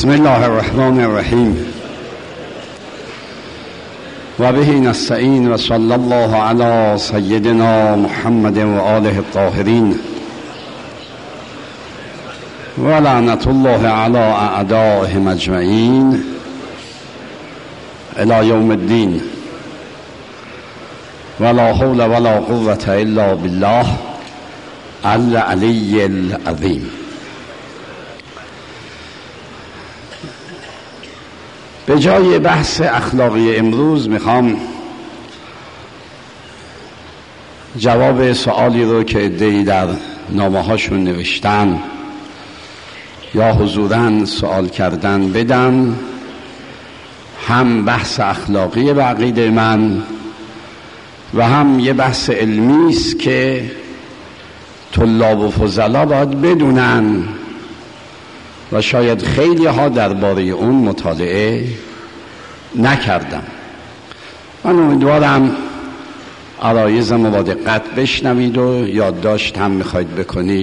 بسم الله الرحمن الرحیم و به نستعین و صلی الله علی سیدنا محمد و آله الطاهرین و لعنت الله علی اعدائهم اجمعین الی یوم الدین ولا حول ولا قوة الا بالله العلی العظیم. به جای بحث اخلاقی امروز میخوام جواب سوالی رو که عده‌ای در نامه هاشون نوشتن یا حضوراً سوال کردن بدم. هم بحث اخلاقی به عقیده من و هم یه بحث علمی است که طلاب و فضلا باید بدونن و شاید خیلی ها درباره اون مطالعه نکردم. من امیدوارم عرایزم رو با دقت بشنوید و یادداشت هم میخواید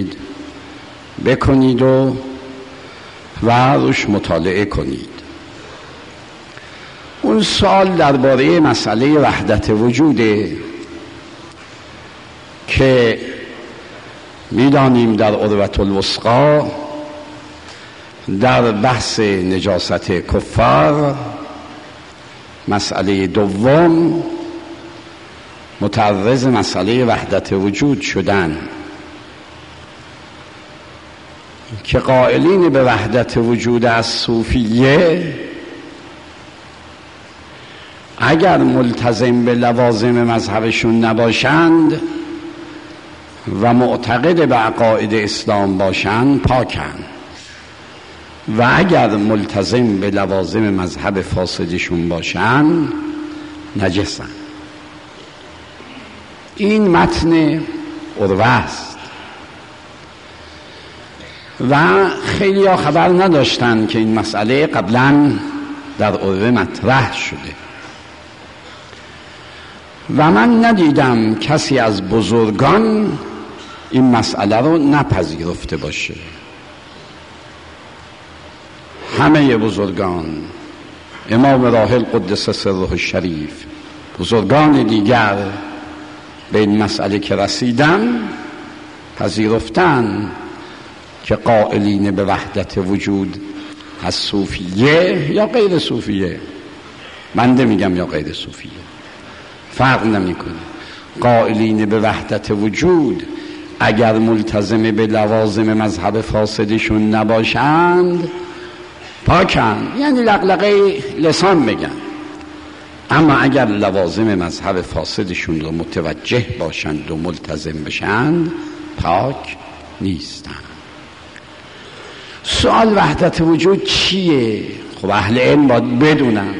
بکنید و روش مطالعه کنید. اون سوال درباره مسئله وحدت وجوده که میدانیم در عروة الوثقی در بحث نجاست کفار مسئله دوم متعرض مسئله وحدت وجود شدن که قائلین به وحدت وجود از صوفیه اگر ملتزم به لوازم مذهبشون نباشند و معتقد به عقاید اسلام باشند پاکند و اگر ملتزم به لوازم مذهب فاسدشون باشن نجسن. این متن عروة است و خیلی ها خبر نداشتن که این مسئله قبلا در عروة مطرح شده و من ندیدم کسی از بزرگان این مسئله رو نپذیرفته باشه. همه بزرگان، امام راحل قدس سره الشریف، بزرگان دیگر به این مسئله که رسیدن پذیرفتن که قائلین به وحدت وجود از صوفیه یا غیر صوفیه، من نمیگم یا غیر صوفیه، فرق نمیکنه، قائلین به وحدت وجود اگر ملتزم به لوازم مذهب فاسدشون نباشند پاکن، یعنی لقلقه لسان بگن، اما اگر لوازم مذهب فاسدشون رو متوجه باشند و ملتزم بشند پاک نیستند. سوال وحدت وجود چیه؟ خب اهل علم باید بدونن.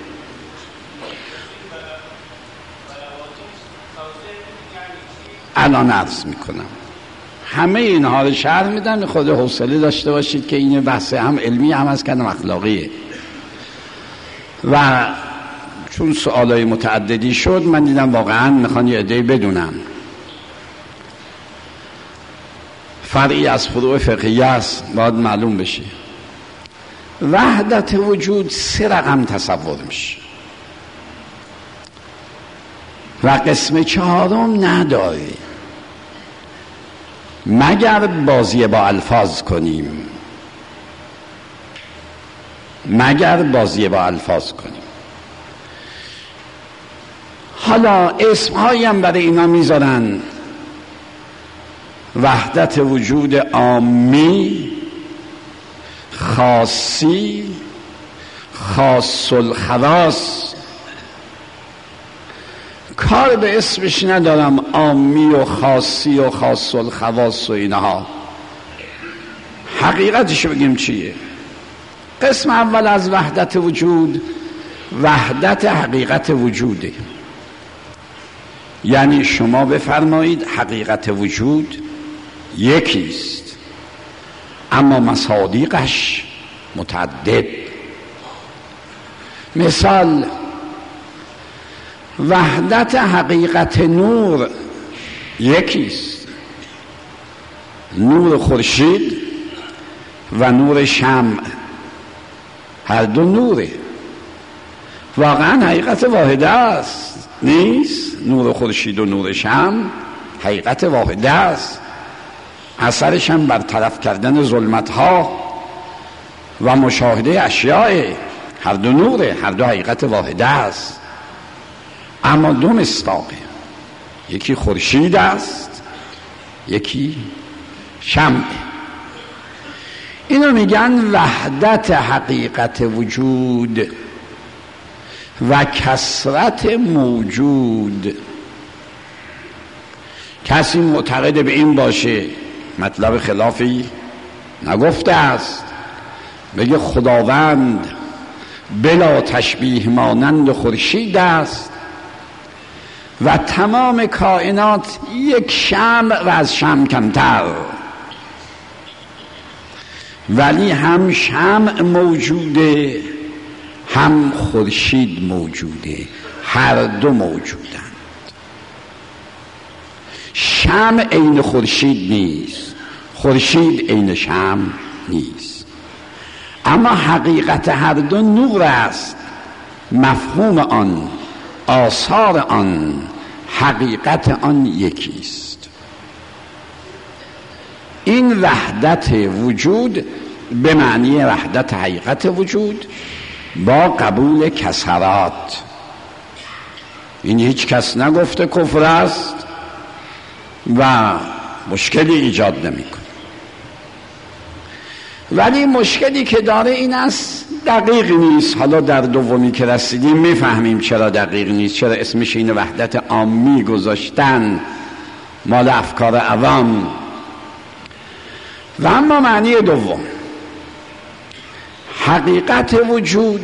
الان عرض میکنم، همه اینها رو شرح میدم، خود حوصله داشته باشید که این بحث هم علمی هم از کنم اخلاقیه و چون سوالای متعددی شد من دیدم واقعا میخوان یه عده‌ای بدونم. فرعی از فروع فقهیه است، باید معلوم بشه. وحدت وجود 3 رقم تصور میشه و قسم 4 نداره مگر بازی با الفاظ کنیم. حالا اسمهایی هم برای اینا میذارن، وحدت وجود عامی، خاصی، خاص الخواص. کار به اسمش ندارم، عامی و خاصی و خاص الخواص و اینها. حقیقتشو بگیم چیه؟ قسم اول از وحدت وجود وحدت حقیقت وجوده، یعنی شما بفرمایید حقیقت وجود یکیست اما مصادیقش متعدد. مثال وحدت حقیقت نور یکیست، نور خورشید و نور شمع هر دو نوره. واقعا حقیقت واحده است، نیست؟ نور خورشید و نور شمع حقیقت واحده است، اثرش هم برطرف کردن ظلمت‌ها و مشاهده اشیاء. هر دو نوره، هر دو حقیقت واحده است، اما دو مصداقه. یکی خورشید است، یکی شمع. اینو میگن وحدت حقیقت وجود و کثرت موجود. کسی معتقد به این باشه، مطلب خلافی نگفته است، بگه خداوند بلا تشبیه مانند خورشید است و تمام کائنات یک شمع و از شمع کمتر، ولی هم شمع موجوده هم خورشید موجوده، هر دو موجودند. شمع عین خورشید نیست، خورشید عین شمع نیست، اما حقیقت هر دو نور است. مفهوم آن، آثار آن، حقیقت آن یکیست. این وحدت وجود به معنی وحدت حقیقت وجود با قبول کسرات. این هیچ کس نگفته کفر است و مشکلی ایجاد نمیکنه، ولی مشکلی که داره این است دقیق نیست. حالا در دومی که رسیدیم میفهمیم چرا دقیق نیست، چرا اسمش این وحدت عامی گذاشتن، مال افکار عوام. و اما معنی دوم، حقیقت وجود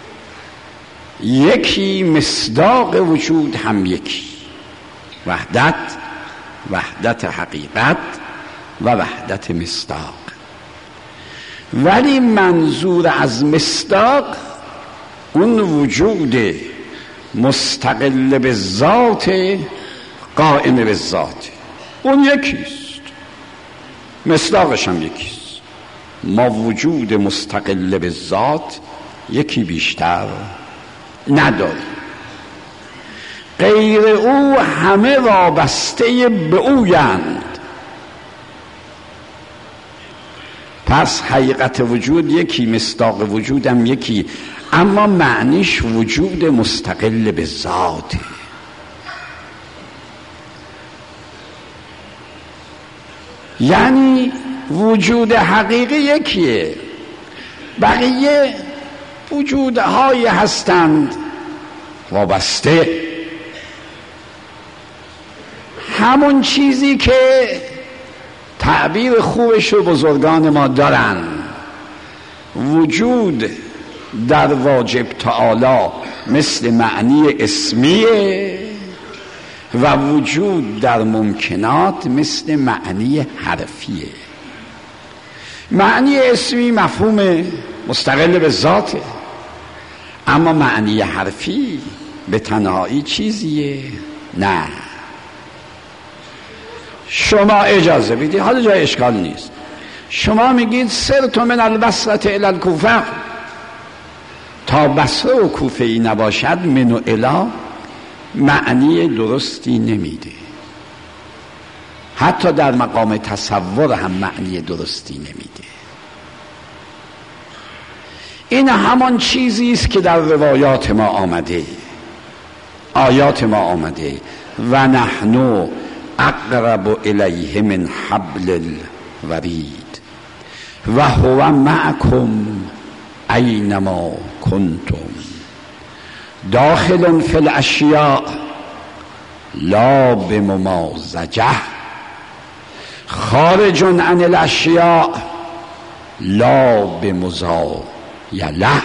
یکی، مصداق وجود هم یکی. وحدت حقیقت و وحدت مصداق. ولی منظور از مصداق اون وجود مستقل به ذات، قائم به ذات، اون یکیست، مصداقش هم یکیست. ما وجود مستقل به ذات یکی بیشتر نداریم، غیر او همه وابسته به اویند. پس حقیقت وجود یکی، مصداق وجودم یکی، اما معنیش وجود مستقل به ذاته. یعنی وجود حقیقی یکیه، بقیه وجودهایی هستند وابسته. همون چیزی که تعبیر خوبش رو بزرگان ما دارن، وجود در واجب تعالی مثل معنی اسمیه و وجود در ممکنات مثل معنی حرفیه. معنی اسمی مفهوم مستقل به ذاته، اما معنی حرفی به تنهایی چیزیه؟ نه. شما اجازه بدید، حالا جای اشکال نیست، شما میگید سرت من البصره الی الکوفه، تا بصره و کوفه ای نباشد من و الی معنی درستی نمیده، حتی در مقام تصور هم معنی درستی نمیده. این همان چیزی است که در روایات ما آمده، آیات ما آمده، و نحنو اقرب الیه من حبل الورید و هو معکم اینما کنتم داخل فی الاشیاء لا بممازجه خارج عن الاشیاء لا بمزایله.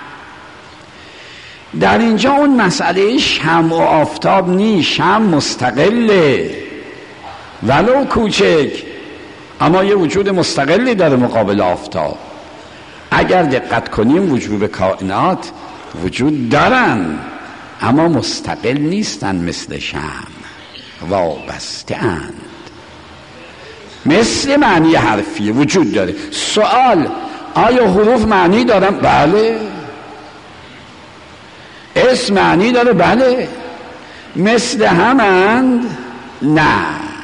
در اینجا اون مسئله شمع و آفتاب نیست، شمع مستقله ولو کوچک، اما یه وجود مستقلی داره مقابل آفتاب. اگر دقت کنیم وجود کائنات وجود دارن اما مستقل نیستن، مثل شمع وابسته اند. مثل معنی حرفی وجود داره. سوال آیا حروف معنی دارن؟ بله. اسم معنی داره؟ بله. مثل همند؟ نه.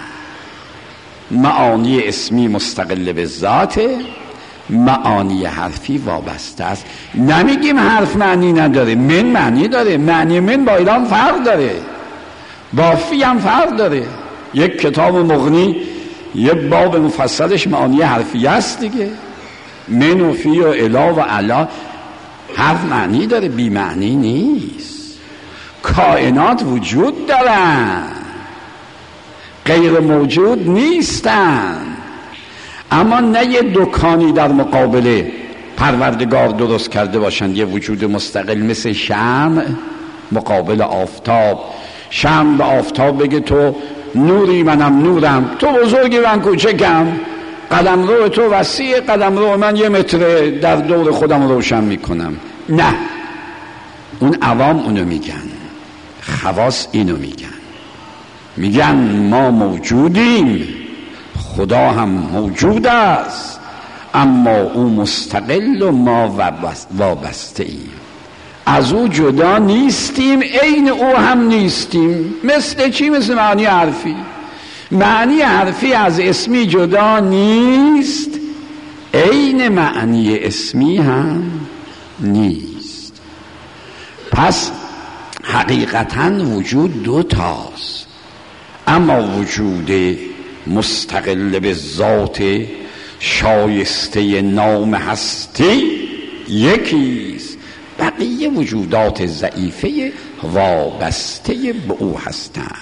معانی اسمی مستقل به ذاته، معانی حرفی وابسته است. نمیگیم حرف معنی نداره، من معنی داره. معنی من با ایران فرق داره، با فی هم فرق داره. یک کتاب مغنی یک باب مفصلش معانی حرفی است دیگه. من و فی و الا و علا حرف معنی داره، بی معنی نیست. کائنات وجود دارن، غیر موجود نیستن. اما نه یه دکانی در مقابل پروردگار درست کرده باشند، یه وجود مستقل مثل شمع مقابل آفتاب. شمع به آفتاب بگه تو نوری منم نورم، تو بزرگی من کوچکم، قلمرو تو وسیع، قلمرو من 1 متر در دور خودم روشن میکنم. نه، اون عوام اونو میگن، خواص اینو میگن ما موجودیم، خدا هم موجود است، اما او مستقل و ما وابسته ایم. از او جدا نیستیم، عین او هم نیستیم. مثل چی؟ مثل معنی حرفی. معنی حرفی از اسمی جدا نیست، عین معنی اسمی هم نیست. پس حقیقتاً وجود 2 تاست، اما وجود مستقل به ذات شایسته نام هستی یکیست، بقیه وجودات ضعیفه وابسته به او هستند.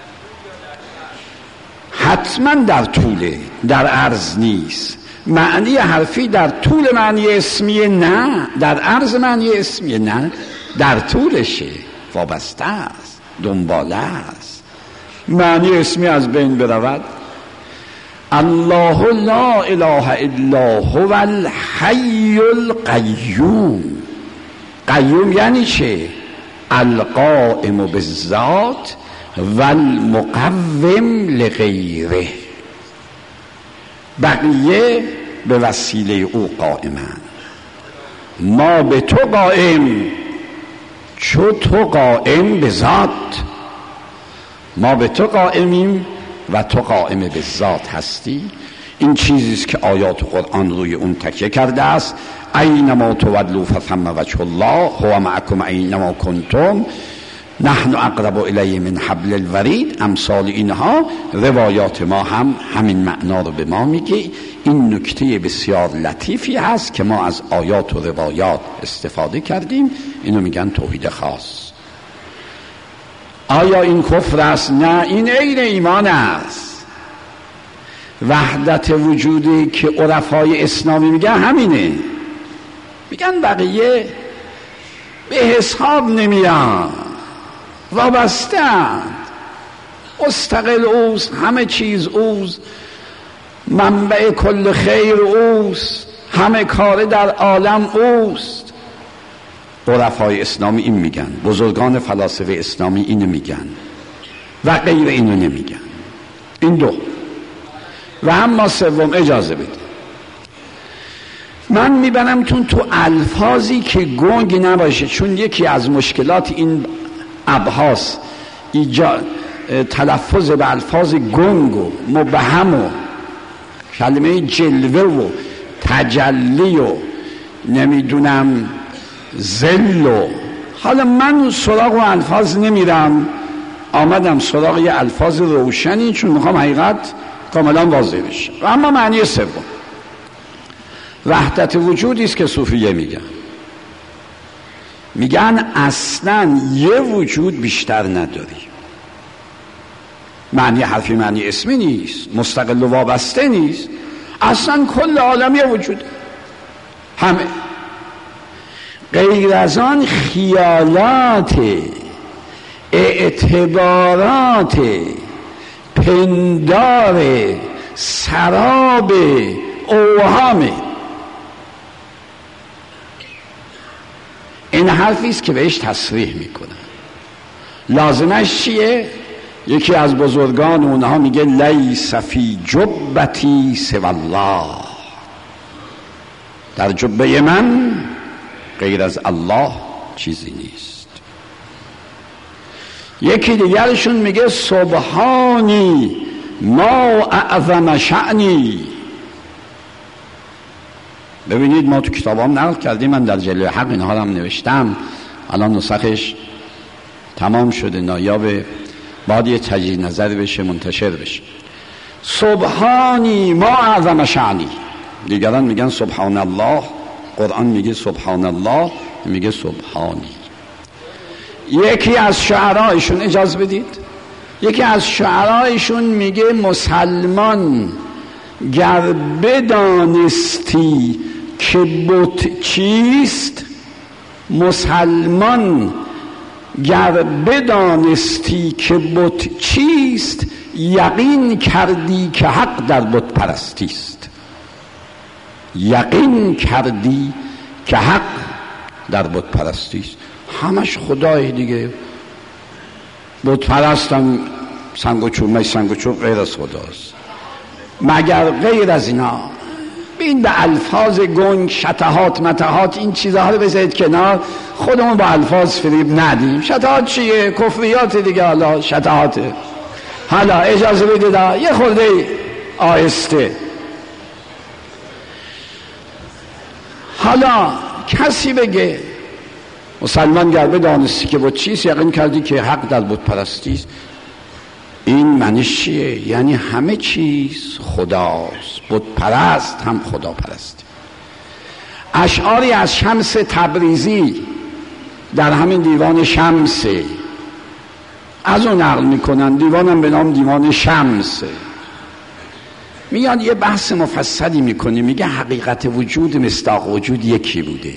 حتما در طوله، در عرض نیست. معنی حرفی در طول معنی اسمیه؟ نه. در عرض معنی اسمیه؟ نه، در طولشه، وابسته است، دنباله است. معنی اسمی از بین برود. الله لا اله الا هو الحی القیوم. قیوم یعنی چه؟ القائم بالذات و المقوم لغیره. بقیه به وسیله او قائمند. ما به تو قائم، چو تو قائم به ذات. ما به تو قائمیم و تو قائم به ذات هستی. این چیزیست که آیات قرآن روی اون تکیه کرده است. اینما تولوا فثم وجه الله هو معکم اینما کنتم نحن اقرب الیه من حبل الورید. امثال اینها روایات ما هم همین معنا رو به ما میگه. این نکته بسیار لطیفی هست که ما از آیات و روایات استفاده کردیم. اینو میگن توحید خاص. آیا این کفر است؟ نه، این عین ایمان است. وحدت وجودی که عرفای اسلامی میگن همینه. میگن بقیه به حساب نمیان، وابسته‌اند، مستقل اوست، همه چیز اوست، منبع کل خیر اوست، همه کار در عالم اوست. عرفای اسلامی این میگن، بزرگان فلاسفه اسلامی اینو میگن و غیر اینو نمیگن. این 2. و اما سوم، اجازه بده من میبنم تو الفاظی که گنگ نباشه، چون یکی از مشکلات این ابحاث تلفظ به الفاظ گنگ و مبهم و کلمه جلوه و تجلی و نمیدونم ذل و حالا من سراغ و الفاظ نمیرم، آمدم سراغ یه الفاظ روشنی چون میخوام حقیقت کاملا واضح بشه. اما معنی سوم وحدت وجودی است که صوفیه میگن اصلا یه وجود بیشتر نداری. معنی حرفی معنی اسمی نیست، مستقل و وابسته نیست، اصلا کل عالم یه وجود، همه. غیر از آن خیالات، اعتبارات، پندار، سراب، اوهامه. این حرفی است که بهش تصریح میکنن. لازمش چیه؟ یکی از بزرگان اونها میگه لیس فی جبتی سوی الله. در جبه من غیر از الله چیزی نیست. یکی دیگرشون میگه سبحانی ما اعظم شأنی. ببینید ما تو کتابام نقل کردیم، من در جلوه حق اینها رو هم نوشتم، الان نسخش تمام شده، نایابه، باید یه تجدید نظر بشه، منتشر بشه. سبحانی ما اعظم شأنی. دیگران میگن سبحان الله، قرآن میگه سبحان الله، میگه سبحانی. یکی از شعرایشون، اجازه بدید، یکی از شعرایشون میگه مسلمان گر بدانستی که بت چیست، مسلمان گر بدانستی که بت چیست، یقین کردی که حق در بت پرستیست. یقین کردی که حق در بت پرستیست. همش خدای دیگه، بت پرستم سنگ و چوب غیر از خداست. مگر غیر از اینا بین به الفاظ گنگ، شتهات، متهات، این چیزها رو بذارید کنار، خودمون با الفاظ فریب ندیم. شتهات چیه؟ کفریات دیگه. حالا شتهاته. حالا اجازه بدید یه خورده آهسته. حالا کسی بگه مسلمان گر بدانستی که بت چیست، یقین کردی که حق در بت پرستیست، این معنیش چیه؟ یعنی همه چیز خداست، بت پرست هم خدا پرست. اشعاری از شمس تبریزی در همین دیوان شمسه، از اون نقل میکنن، دیوانم به نام دیوان شمسه. میاد یه بحث مفصلی میکنه، میگه حقیقت وجود مصداق وجود یکی بوده،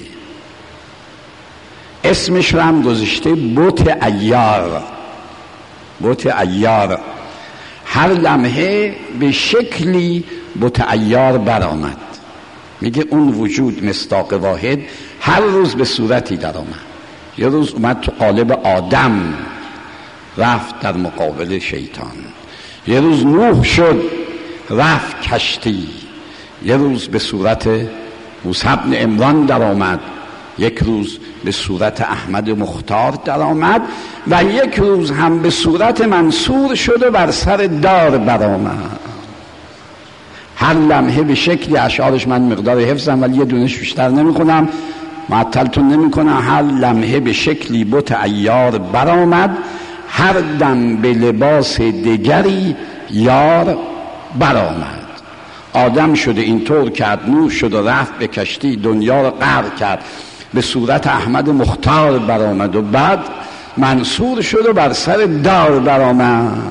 اسمش رو هم گذاشته بت عیار. بت عیار هر لمحه به شکلی بت عیار برآمد. میگه اون وجود مصداق واحد هر روز به صورتی در آمد. یه روز اومد تو قالب آدم، رفت در مقابل شیطان. یه روز نوح شد، رفت کشتی. یه روز به صورت موسی بن عمران در آمد، یک روز به صورت احمد مختار در آمد و یک روز هم به صورت منصور شد و بر سر دار برآمد. هر لمحه به شکلی. اشعارش من مقدار حفظم ولی یه دونش بیشتر نمیخونم، معطلتون نمیکنم. هر لمحه به شکلی بت عیار برآمد، هر دم به لباس دیگری یار برآمد. آدم شده اینطور کرد، نوح شد و رفت به کشتی، دنیا رو غرق کرد، به صورت احمد مختار برآمد و بعد منصور شد و بر سر دار برآمد.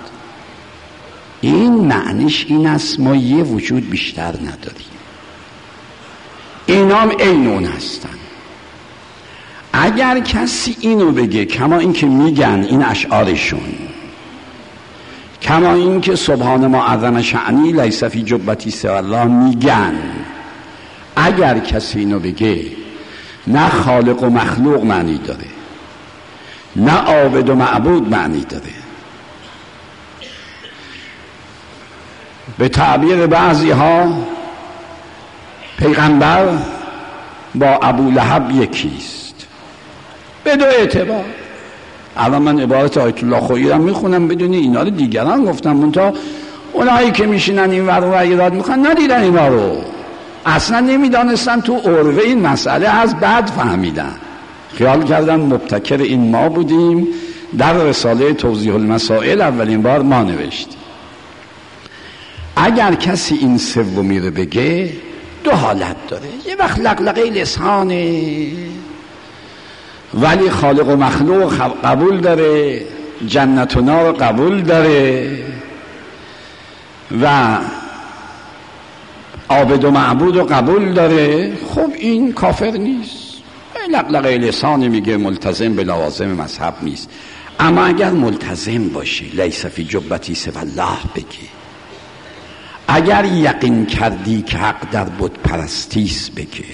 این معنیش این است ما یه وجود بیشتر نداریم، اینام عین اون هستن. اگر کسی اینو بگه، کما این که میگن این اشعارشون، کما این که سبحان ما اعظم شأنی لیس فی جبتی سوی الله میگن، اگر کسی اینو بگه نه خالق و مخلوق معنی داره، نه عابد و معبود معنی داره. به تعبیر بعضی ها پیغمبر با ابولهب یکیست به دو اعتبار. الان من عبارت آیت الله خویی رو میخونم، بدونی اینا رو دیگران گفتم، منتها اونایی که میشینن این ور و ایراد میخوان ندیدن اینا رو، اصلا نمیدانستن تو عروه این مسئله از بعد فهمیدن، خیال کردن مبتکر این ما بودیم. در رساله توضیح المسائل اولین بار ما نوشتیم. اگر کسی این سومی رو بگه دو حالت داره، یه وقت لقلقه لسانه ولی خالق و مخلوق قبول داره، جنت و نار قبول داره و عابد و معبود رو قبول داره، خب این کافر نیست. لقلقه لسان میگه ملتزم به لوازم مذهب نیست. اما اگر ملتزم باشه، لیس فی جبتی سوی الله بگه، اگر یقین کردی که حق در بت پرستیست بگه،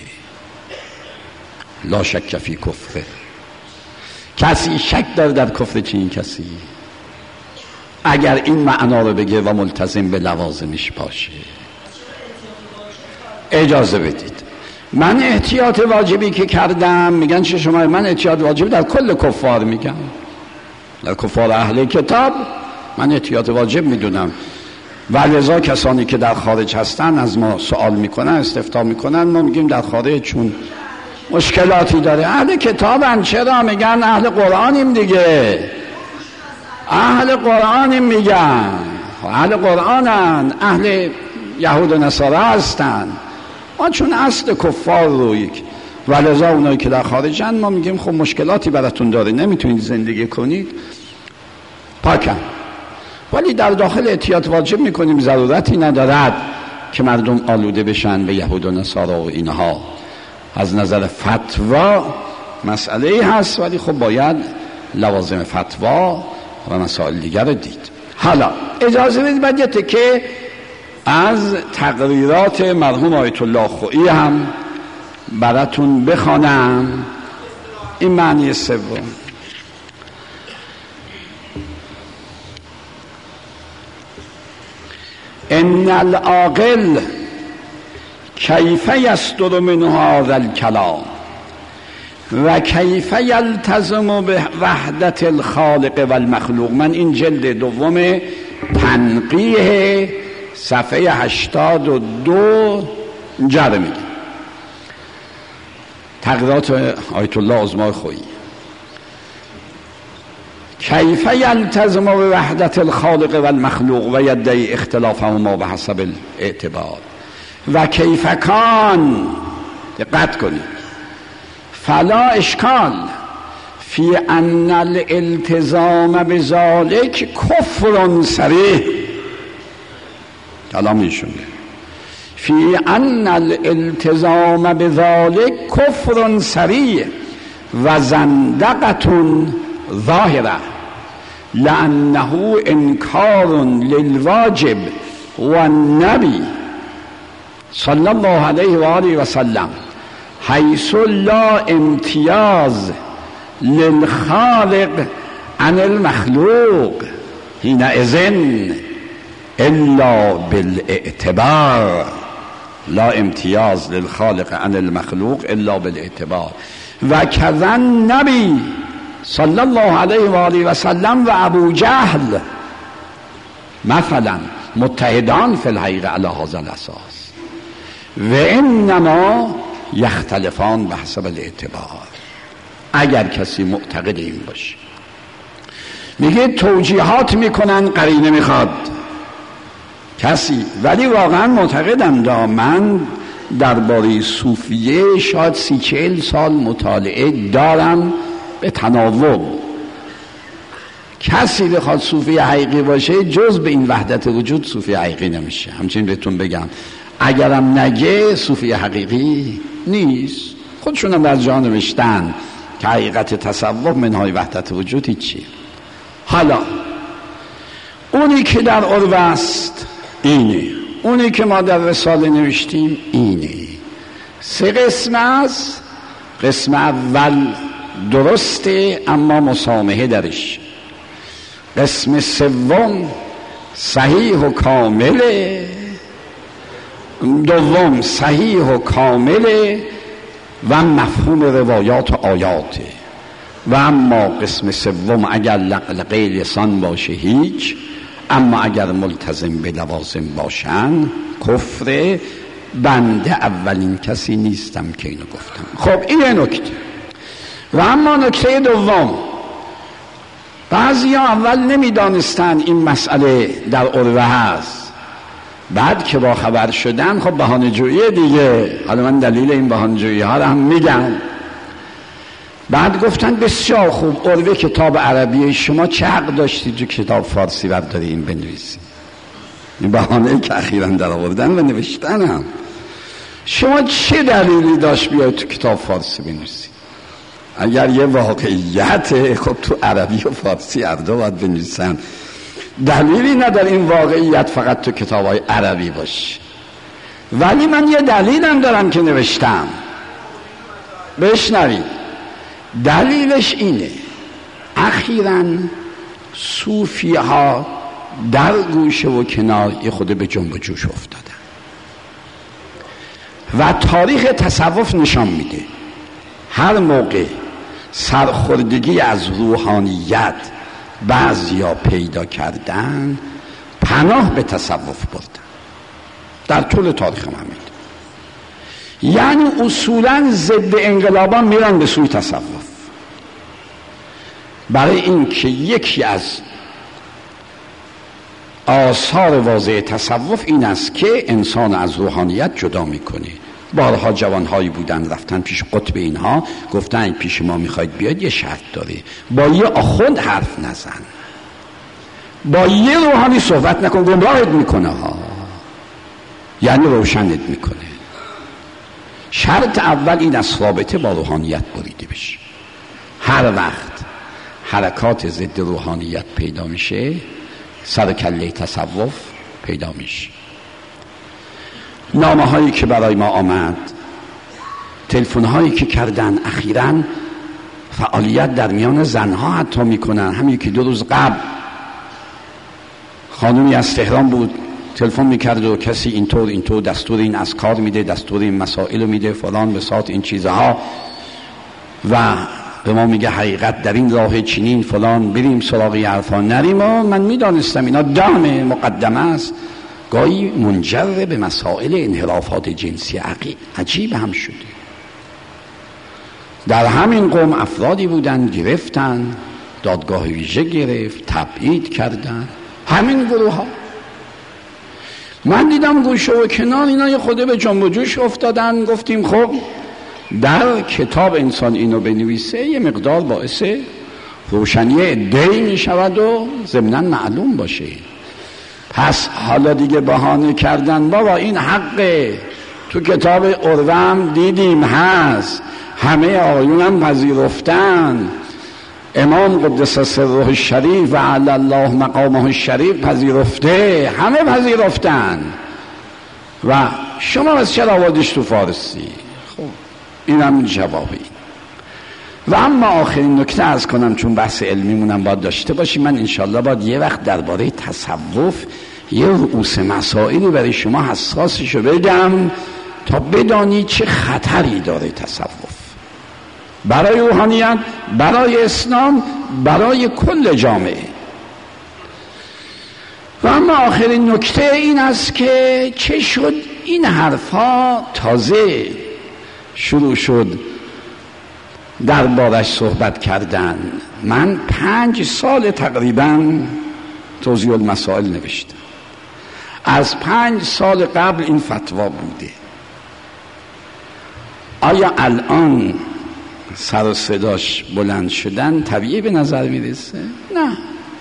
لا شک فی کفر. کسی شک داره در کفر چنین کسی؟ اگر این معنا رو بگه و ملتزم به لوازمش باشه. اجازه بدید من احتیاط واجبی که کردم، میگن چه شما؟ من احتیاط واجبی در کل کفار میگم، در کفار اهل کتاب من احتیاط واجب میدونم. و لذا کسانی که در خارج هستن از ما سوال میکنن، استفتا میکنن، ما میگیم در خارج چون مشکلاتی داره. اهل کتابن، چرا؟ میگن اهل قرآنیم دیگه، اهل قرآنیم میگن، اهل قرآنن، اهل یهود و نصارا هستن. ما چون اصل کفار روی و لذا اونایی که در خارجن ما میگیم خب مشکلاتی براتون داره، نمیتونید زندگی کنید، پاکن. ولی در داخل احتیاط واجب میکنیم، ضرورتی ندارد که مردم آلوده بشن به یهود و نصارا و اینها. از نظر فتوا مسئله هست، ولی خب باید لوازم فتوا و مسائل دیگر رو دید. حالا اجازه بدید بعد یه تکه از تقریرات مرحوم آیت الله خویی هم براتون بخوانم. این معنی سوم: ان العاقل کیف یصدر من هذا الکلام و کیف یلتزم به وحدت الخالق و المخلوق. من این جلد دوم تنقیح صفحه 82 جره میگم، تقریرات آیت الله عظمای خویی. کیف یلتزم به وحدت الخالق و المخلوق و یدعی اختلافهما به حسب الاعتبار و کیف کان، دقت کنید، فلا اشکال فی ان الالتزام بذلک کفر صریح. کلام ایشونه، فی ان الالتزام بذلک کفر صریح و زندقة ظاهره لانه انکار للواجب و النبی صلی الله علیه و آله و سلم حیث لا امتیاز للخالق عن المخلوق حینئذ الا بالاعتبار. لا امتیاز للخالق عن المخلوق الا بالاعتبار. و کذا النبی صلی الله علیه و آله و سلم و ابو جهل مثلا متحدان فی الحقیقه علی هذا الاساس و انما یختلفان به حسب الاعتبار. اگر کسی معتقد این باشه، میگه توجیهات میکنن، قرینه میخواد کسی، ولی واقعا معتقدم دا من درباره صوفیه شاید 30-40 سال مطالعه دارم به تناوب. کسی بخواد صوفی حقیقی باشه جز به این وحدت وجود صوفی حقیقی نمیشه. همچنین بهتون بگم اگرم نگه صوفی حقیقی نیست. خودشونم در جا نوشتن که حقیقت تصوف منهای وحدت وجود هیچی. حالا اونی که در عرو است اینه، اونی که ما در رساله نوشتیم اینه. 3 قسم است. قسم اول درسته اما مسامحه درش. قسم سوم صحیح و کامله. دوم صحیح و کامله و مفهوم روایات و آیاته. و اما قسم سوم اگر لغیر لسان باشه هیچ، اما اگر ملتزم به لوازم باشن کفر. بنده اولین کسی نیستم که اینو گفتم. خب این نکته. و اما نکته دوم، بعضی ها اول نمیدانستن این مسئله در عروه هست، بعد که با خبر شدن خب بهانه جویی دیگه. حالا من دلیل این بهانه جویی ها رو هم میگم. بعد گفتن بسیار خوب، عروه کتاب عربیه، شما چه حق داشتید تو کتاب فارسی برداری این بنویسید؟ این بهانه که اخیراً در آوردن و نوشتن هم، شما چه دلیلی داشت بیاید تو کتاب فارسی بنویسید؟ اگر یه واقعیت، خب تو عربی و فارسی هر دو باید بنویسن. دلیلی نداره این واقعیت فقط تو کتاب‌های عربی باشه. ولی من یه دلیلم دارم که نوشتم، بشنوید. دلیلش اینه اخیراً صوفی ها در گوشه و کنار خود به جنب و جوش افتادن و تاریخ تصوف نشان میده هر موقع سرخوردگی از روحانیت بعضیا پیدا کردن پناه به تصوف بردن در طول تاریخ هم همین. یعنی اصولا ضد انقلابان میرن به سوی تصوف، برای این که یکی از آثار واضح تصوف این است که انسان از روحانیت جدا میکنه. بارها جوانهایی بودن رفتن پیش قطب اینها، گفتن پیش ما میخواید بیاد، یه شرط داره، با یه آخوند حرف نزن، با یه روحانی صحبت نکن، گمراهت میکنه ها، یعنی روشنت میکنه. شرط اول این از رابطه با روحانیت بریده بشه. هر وقت حرکات ضد روحانیت پیدا میشه سر کله تصوف پیدا میشه. نامه هایی که برای ما آمد، تلفن هایی که کردن، اخیراً فعالیت در میان زنها حتی میکنن. همین که 2 روز قبل خانومی از تهران بود تلفن میکرد و کسی اینطور دستور این از کار میده، دستور این مسائل میده، فلان بساط این چیزها، و به ما میگه حقیقت در این راه چنین فلان، بریم سراغ حرفا نریم. و من میدانستم اینا دام مقدمه است، گاهی منجر به مسائل انحرافات جنسی عجیب هم شده. در همین قوم افرادی بودن گرفتن، دادگاه ویژه گرفت، تبعید کردن همین گروه ها. من دیدم گوشه و کنار اینا یه خود به جنب و جوش افتادن. گفتیم خب در کتاب انسان اینو بنویسه یه مقدار باعث روشنی ادعی می شود و ضمناً معلوم باشه. پس حالا دیگه بهانه کردن بابا این حقه، تو کتاب اروم دیدیم هست، همه آقایون هم پذیرفتن، امام قدس سره الشریف و علی الله مقامه الشریف پذیرفته، همه پذیرفتن، و شما از چرا آوردیش تو فارسی؟ خب این هم جوابی. و اما آخرین نکته عرض کنم، چون بحث علمیمونم باید داشته باشیم، من انشالله باید یه وقت درباره تصوف یه رؤوس مسائلی برای شما حساسشو بگم تا بدانی چه خطری داره تصوف برای روحانیت، برای اسلام، برای کل جامعه. و اما آخرین نکته این است که چه شد این حرفا تازه شروع شد دربارش صحبت کردن. من 5 سال تقریبا توضیح المسائل نوشتم. از 5 سال قبل این فتوا بوده. آیا الان سر و صداش بلند شدن طبیعی به نظر میرسه؟ نه.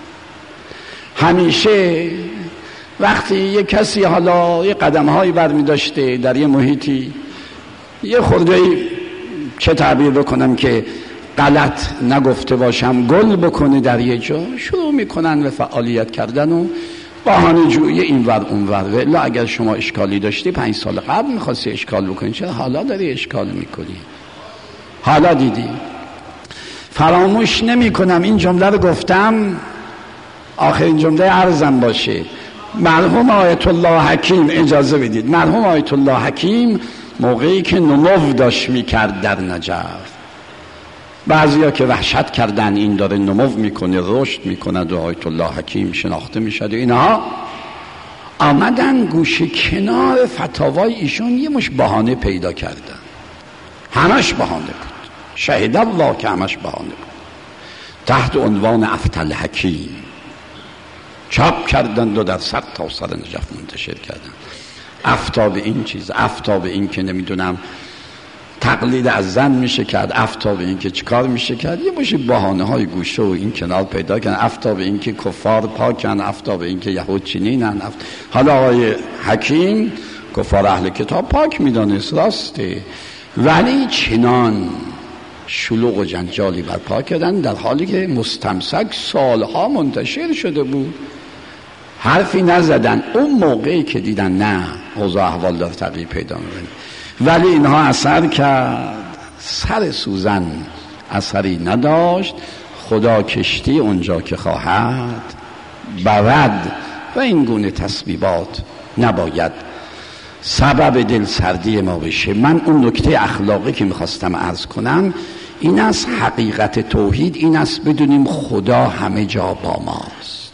همیشه وقتی یه کسی حالا یه قدم‌هایی برمی داشته در یه محیطی، یه خورده چه تعبیر بکنم که غلط نگفته باشم، گل بکنه در یه جا، شروع میکنن به فعالیت کردن و بهانه جویی این ور اون ور. ولی اگر شما اشکالی داشتی 5 سال قبل میخواستی اشکال بکنی، چرا حالا داری اشکال میکنی؟ حالا دیدی. فراموش نمی کنم این جمله رو گفتم، آخرین جمله عرضم باشه. مرحوم آیت الله حکیم، اجازه بدید، مرحوم آیت الله حکیم موقعی که نمو داشت میکرد در نجف، بعضیا که وحشت کردن این داره نمو میکنه، رشد میکند و آیت الله حکیم شناخته میشد و اینها، آمدن گوشه کنار فتاوای ایشون یه مش بهانه پیدا کردن. همش بهانه بود، شهید الله که همش بهانه بود، تحت عنوان افتل حکیم چاپ کردند و در سر تا سر نجف منتشر کردند. افتا به این چیز، افتا به این که نمیدونم تقلید از زن میشه کرد، افتا به این که چیکار میشه کرد، یه باشه بهانه های گوشه و این کنار پیدا کردن، افتا به این که کفار پاکن، افتا به این که یهود چنینن. حالا آقای حکیم کفار اهل کتاب پاک میدانست، راسته، ولی چنان شلوغ و جنجالی برپا کردن در حالی که مستمسک سالها منتشر شده بود، حرفی نزدن. اون موقعی که دیدن نه اوضاع احوال داره تغییر پیدا می‌کنه، ولی اینها اثر کرد، سر سوزن اثری نداشت. خدا کشتی اونجا که خواهد برد و این گونه تصویبات نباید سبب دلسردی ما بشه. من اون نکته اخلاقی که میخواستم عرض کنم این است، حقیقت توحید این است بدونیم خدا همه جا با ماست.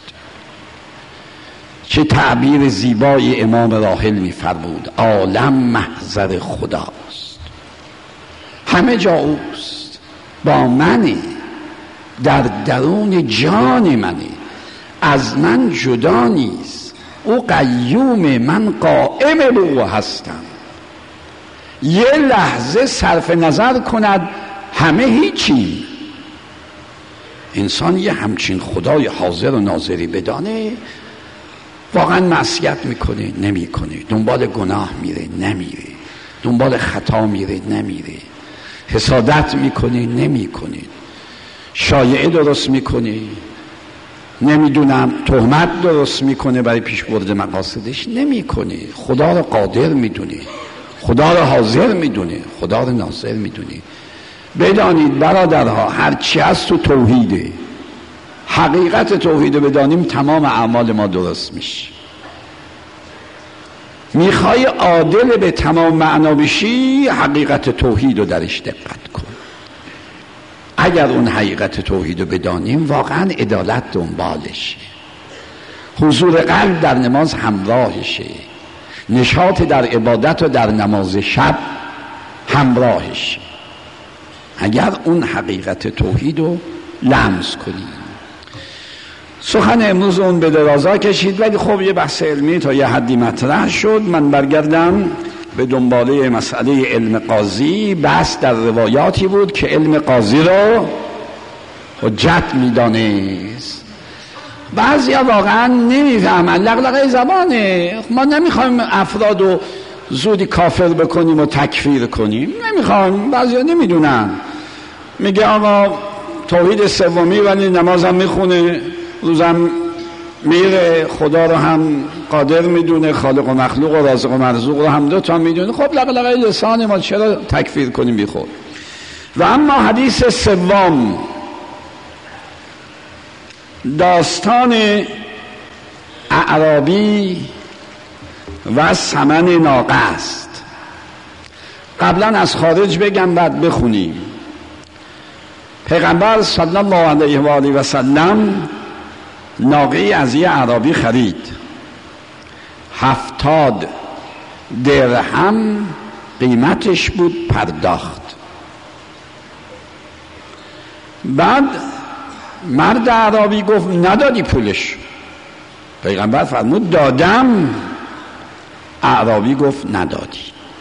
چه تعبیر زیبای امام راحل میفرمود، عالم محضر خداست، همه جا اوست، با منه، در درون جان منه، از من جدا نیست، او قیوم، من قائم به او هستم. یه لحظه صرف نظر کند همه هیچی. انسان یه همچین خدای حاضر و ناظری بدانه، واقعا معصیت میکنه نمیکنه، دنبال گناه میره نمیره، دنبال خطا میره نمیره، حسادت میکنه نمیکنه، شایعه درست میکنه نمیدونم، تهمت درست میکنه برای پیش برد مقاصدش نمیکنه. خدا رو قادر میدونه، خدا رو حاضر میدونه، خدا رو ناظر میدونه. بدانید برادرها هرچی هست تو توحیده. حقیقت توحید رو بدانیم تمام اعمال ما درست میشه. میخوای عادل به تمام معنا بشی، حقیقت توحید رو درش دقت کن. اگر اون حقیقت توحید رو بدانیم واقعا عدالت دنبالشه، حضور قلب در نماز همراهشه، نشاط در عبادت و در نماز شب همراهشه، اگر اون حقیقت توحید رو لمس کنیم. سخن امروز اون به درازا کشید، ولی خب یه بحث علمی تا یه حدی مطرح شد. من برگردم به دنباله مسئله علم قاضی. بحث در روایاتی بود که علم قاضی رو حجت میدانست. بعضیا واقعا نمیفهمن، لغلقه زبانه. ما نمیخوایم افراد رو زودی کافر بکنیم و تکفیر کنیم، نمیخوایم. بعضیا نمیدونن، میگه آقا توحید سومی ولی نمازم میخونه، روزم میره، خدا رو هم قادر میدونه، خالق و مخلوق و رازق و مرزوق رو هم دوتا میدونه. خب لغلقه لسان ما، چرا تکفیر کنیم بی خود. و اما حدیث سوم داستان اعرابی و سمن ناقه است. قبلا از خارج بگم بعد بخونیم. پیغمبر صلی الله علیه و آله و سلم ناقه از یه اعرابی خرید، 70 درهم قیمتش بود، پرداخت. بعد مرد اعرابی گفت ندادی پولش؟ پیغمبر فرمود دادم. اعرابی گفت ندادی.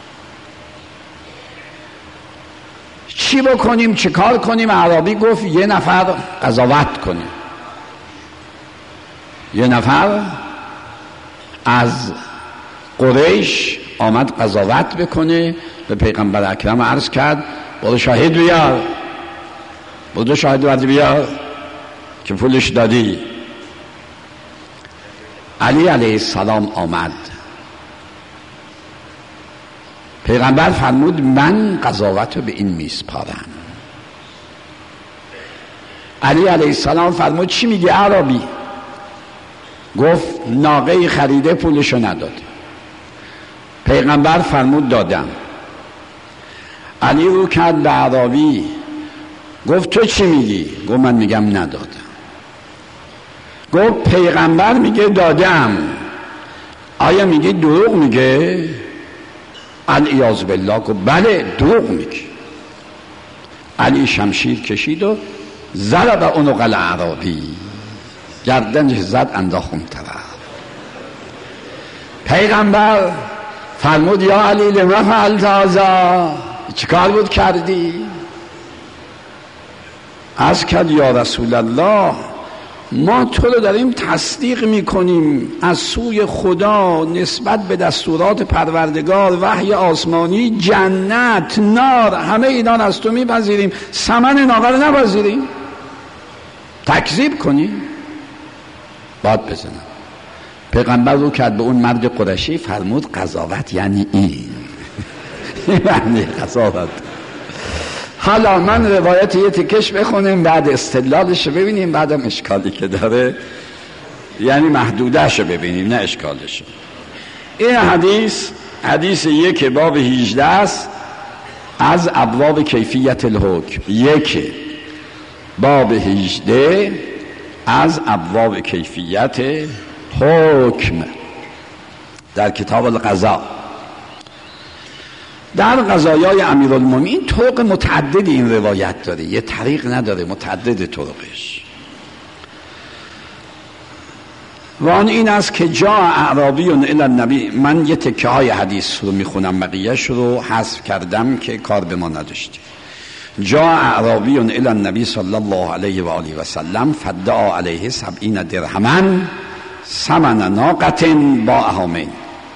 چی بکنیم، چه کار کنیم؟ اعرابی گفت یه نفر قضاوت کنه. یه نفر از قریش آمد قضاوت بکنه. به پیغمبر اکرم عرض کرد برو شاهد بیار، برو شاهد بیار که پولش دادی. علی علیه السلام آمد. پیغمبر فرمود من قضاوت رو به این میسپارم. علی علیه السلام فرمود چی میگی اعرابی؟ گفت ناقه خریده پولشو نداد. پیغمبر فرمود دادم. علی رو کرد به اعرابی، گفت تو چی میگی؟ گفت من میگم ندادم. گفت پیغمبر میگه دادم، آیا میگه دروغ میگه؟ علیاذ بالله. گفت بله دروغ میگه. علی شمشیر کشید و ضرب عنق الاعرابی، گردنش زد انداخت اون طرف. پیغمبر فرمود یا علی لما فعلت هذا، چیکار بود کردی؟ عرض کرد یا رسول الله ما تو رو داریم تصدیق میکنیم از سوی خدا نسبت به دستورات پروردگار، وحی آسمانی، جنت، نار، همه اینا از تو میپذیریم، ثمن ناقه رو نپذیریم، تکذیب کنیم؟ باد بزنم. پیغمبر رو کرد به اون مرد قرشی، فرمود قضاوت یعنی این یعنی قضاوت. حالا من روایت یه تکش بخونیم بعد استدلالش رو ببینیم، بعدم اشکالی که داره یعنی محدودش رو ببینیم نه اشکالش. این حدیث حدیث 1 باب 18 است از ابواب کیفیت الحکم. 1 باب 18 از ابواب کیفیت حکم در کتاب القضا. در قضایای امیرالمومنین طرق متعددی این روایت داره، یه طریق نداره، متعدد طرقش. و آن این است که جا اعرابی الی النبی، من یه تکه های حدیث رو میخونم، بقیهش رو حذف کردم که کار به ما نداشته. جا اعرابی الی النبی صلی الله علیه و آله و سلم فدعا علیه 70 درهما ثمن ناقة باعها منه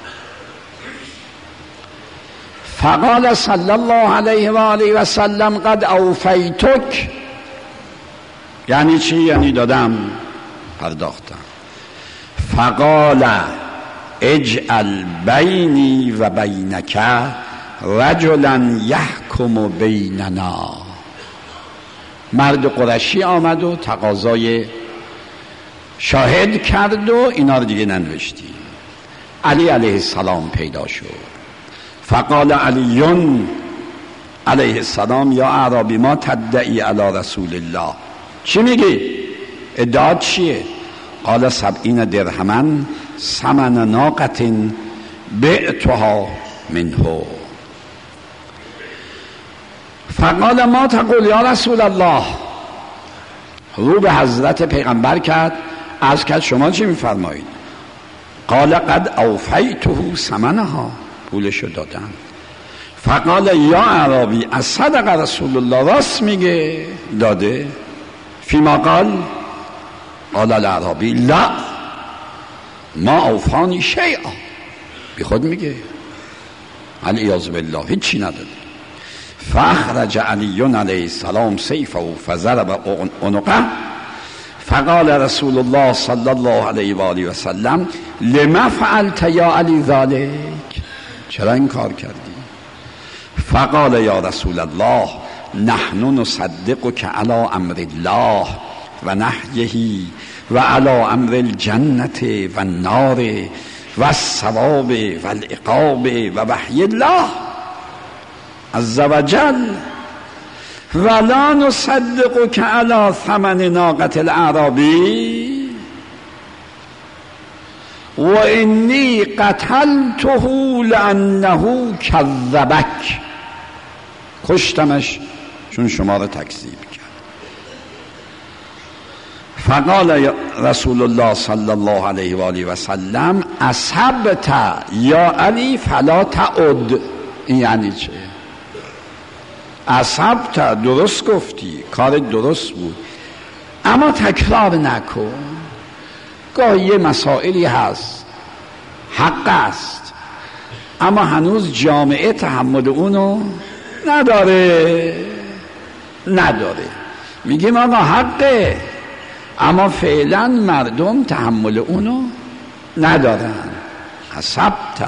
فقال صلی الله علیه و آله و سلم قد اوفیتک. یعنی چی؟ یعنی دادم، پرداختم. فقال اجعل بینی و بینک رجلا یحکم بیننا. مرد قرشی آمد و تقاضای شاهد کرد و اینا رو دیگه ننوشتی. علی علیه السلام پیدا شد. فقال علی علیه السلام یا اعرابی ما تدعی علی رسول الله، چی میگی؟ ادعا چیه؟ قال 70 درهما ثمن ناقة بعتها منه. فقال ما تقول یا رسول الله، رو به حضرت پیغمبر کرد، از که شما چی میفرمایید؟ قال قد اوفیته ثمنها، پولشو دادم. فقال یا اعرابی اصدق رسول الله، راست میگه داده؟ فیما قال قال الاعرابی لا ما اوفانی شیئا، بی خود میگه علیاذ بالله هیچی نداده. فاخرج علی علیه السلام سیفه فضرب عنقه فقال رسول الله صلی الله علیه و آله و سلم لما فعلت یا علی ذلک، چرا این کار کردی؟ فقال یا رسول الله نحن نصدقك على امر الله و نحیه و علی امر الجنة و النار و الثواب و العقاب و وحی الله عز وجل ولا نصدقك على ثمن ناقة الاعرابی و انی قتلته لانه کذبک، کشتمش چون شما را تکذیب کرد. فقال رسول الله صلی الله علیه و آله و سلم اصبت یا علی فلا تعد. این یعنی چه؟ اصبت، درست گفتی، کار درست بود، اما تکرار نکن. گاهی یه مسائلی هست حق است اما هنوز جامعه تحمل اونو نداره. میگیم آقا حقه اما فعلا مردم تحمل اونو ندارن. حسبت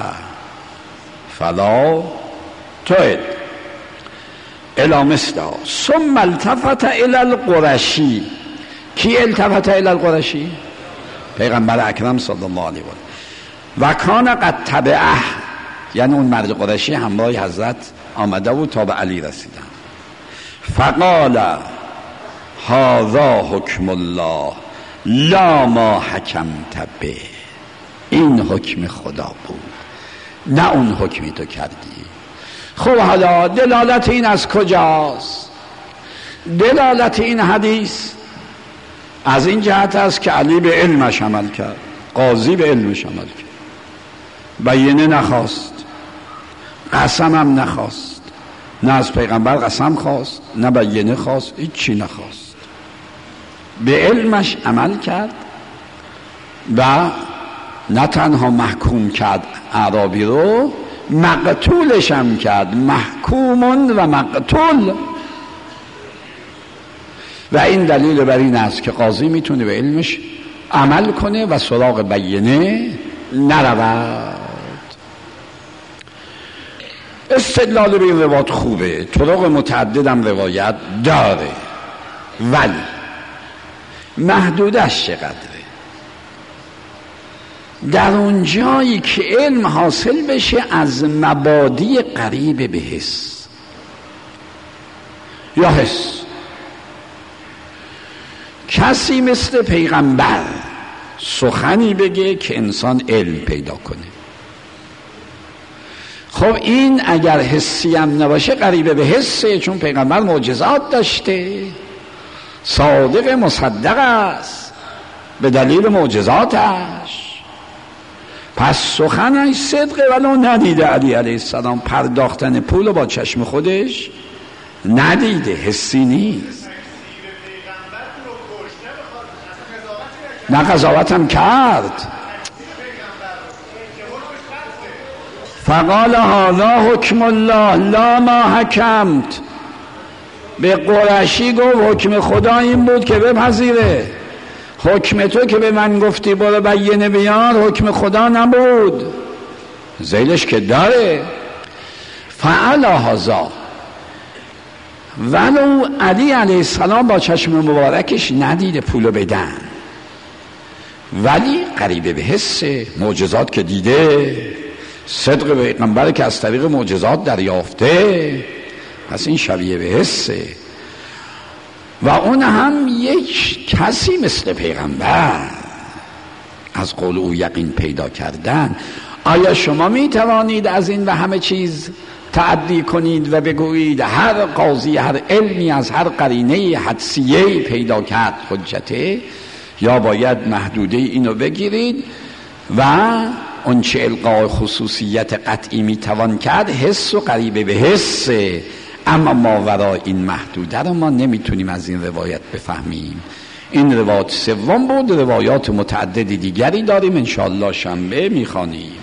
فلا تعد الی مثلا ثم التفت الی القرشی. کی التفت الی القرشی؟ پیغمبر اکرم صلی الله علیه و کان قد تبعه، یعنی اون مرد قرشی همراه حضرت آمده بود تا به علی رسیدن. فقال هذا حکم الله لا ما حکمت به، این حکم خدا بود نه اون حکمی تو کردی. خب حالا دلالت این از کجاست؟ دلالت این حدیث از این جهت است که علی به علمش عمل کرد، قاضی به علمش عمل کرد، بیینه نخواست، قسم هم نخواست، نه از پیغمبر قسم خواست نه بیینه خواست، هیچی نخواست، به علمش عمل کرد و نه تنها محکوم کرد اعرابی رو، مقتولش هم کرد، محکومون و مقتول. و این دلیل بر این است که قاضی میتونه به علمش عمل کنه و سراغ بیینه نرود. استدلال به این روایت خوبه، طرق متعددم روایت داره، ولی محدودش چقدره؟ در اون جایی که علم حاصل بشه از مبادی قریب به حس یا حس. کسی مثل پیغمبر سخنی بگه که انسان علم پیدا کنه. خب این اگر حسی هم نباشه قریب به حسه، چون پیغمبر معجزات داشته، صادق مصدق است به دلیل معجزاتش. پس سخنش صدقه ولو ندیده. علی علیه السلام پرداختن پول با چشم خودش ندیده، حسی نیست. نه قضاوت هم کرد. فقال هذا حکم الله لا ما حکمت. به قرشی گفت حکم خدا این بود که بپذیره، حکم تو که به من گفتی برو بینه بیار حکم خدا نبود. زیلش که داره. فعلا هذا، ولو علی علیه السلام با چشم مبارکش ندیده پولو بدن، ولی قریبه به حس معجزات که دیده، صدق پیغمبر که از طریق معجزات دریافته، پس این شبیه به حسه. و اون هم یک کسی مثل پیغمبر از قول او یقین پیدا کردن. آیا شما می توانید از این و همه چیز تعدی کنید و بگویید هر قاضی هر علمی از هر قرینه حدسیه پیدا کرد حجته؟ یا باید محدوده اینو بگیرید و اون چه القاء خصوصیت قطعی میتوان کرد حس و قریبه به حس، اما ماورای این محدوده رو ما نمیتونیم از این روایت بفهمیم. این روایت سوم بود. روایات متعدد دیگری داریم انشاءالله شنبه میخوانیم.